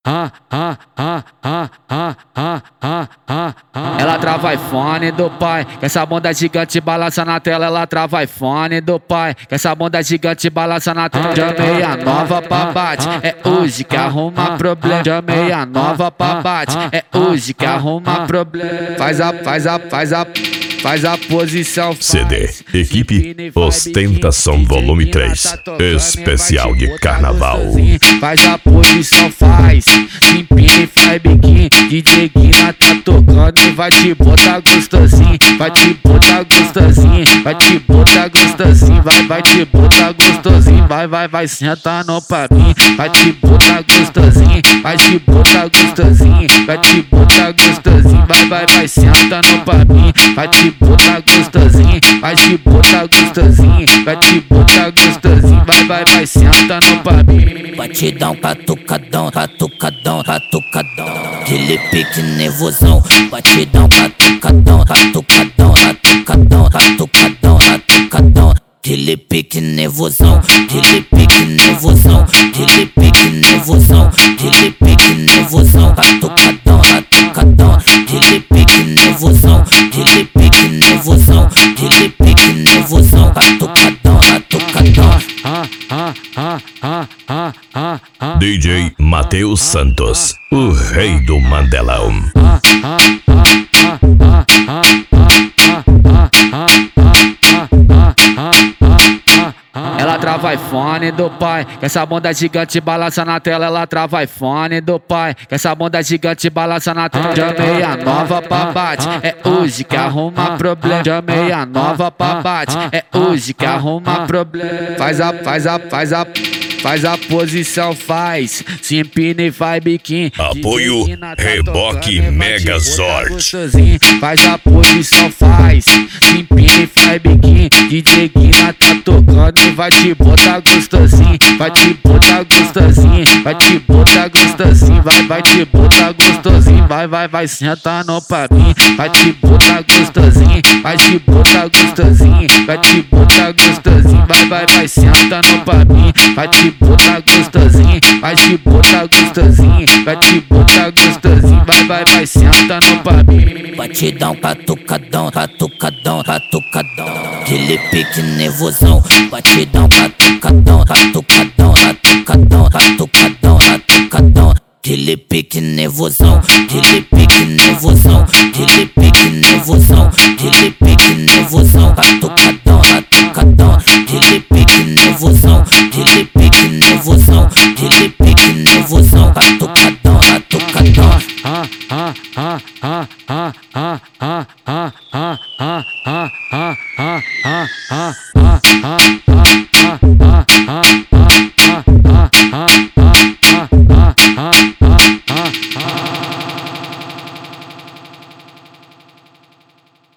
Ela trava iPhone do pai, que essa bunda gigante balança na tela. Ela trava iPhone do pai, que essa bunda gigante balança na tela. Chamei a nova pra bate, é hoje que arruma problema. Chamei a nova pra bate, é hoje que arruma problema. Faz a posição. CD Equipe Ostentação Volume 3 Especial de Carnaval. Faz a posição, faz. Se empina e faz biquinho. DJ Guina tá tocando e vai te botar gostosinho. Vai te botar gostosinho. Vai te botar gostosinho. Vai te botar gostosinho. Vai sentando pra mim. Vai te botar gostosinho. Vai te botar gostosinho. Vai te botar gostosinho. Vai sentando pra mim. Vai te botar gostosinho. Vai te botar gostosinho. Vai te botar gostosinho. Vai sentando pra mim. Batidão, catucadão, catucadão, catucadão. Aquele pique nervosão. Batidão, catucadão, catucadão, catucadão, catucadão, catucadão. Aquele pique nervosão. Aquele pique nervosão. Aquele pique nervosão. Aquele pique nervosão. Catucadão, catucadão. Aquele pique nervosão. Aquele pique nervosão. Aquele pique nervosão. Catucadão, catucadão. DJ Matheus Santos, o rei do Mandelão. Ela trava iPhone do pai, que essa bunda gigante balança na tela. Ela trava iPhone do pai, que essa bunda gigante balança na tela. Chamei a nova pra bate, é hoje que arruma problema. Chamei a nova pra bate, é hoje que arruma problema. Faz a posição, faz. Se empina e faz biquinho. Apoio Reboque Megazord. Faz a posição, faz. Se empina e faz biquinho. DJ Guina tá tocando e vai te botar gostosinho. Vai te botar gostosinho. Vai te botar gostosinho. Vai te botar gostosinho. Vai sentando pra mim. Vai te botar gostosinho. Vai te botar gostosinho. Vai te botar gostosinho. Vai sentando pra mim. Vai te botar gostosinho. Vai te botar gostosinho. Vai te botar gostosinho. Vai sentando pra mim. Batidão, catucadão, catucadão, catucadão. Aquele pique nervosão. Batidão, catucadão, catucadão, catucadão, catucadão, catucadão. Aquele pique nervosão. Aquele pique nervosão. Aquele pique nervosão. Aquele pique nervosão. Catucadão, catucadão. Aquele pique nervosão. Aquele pique nervosão. Aquele pique nervosão. Catucadão, catucadão. Ah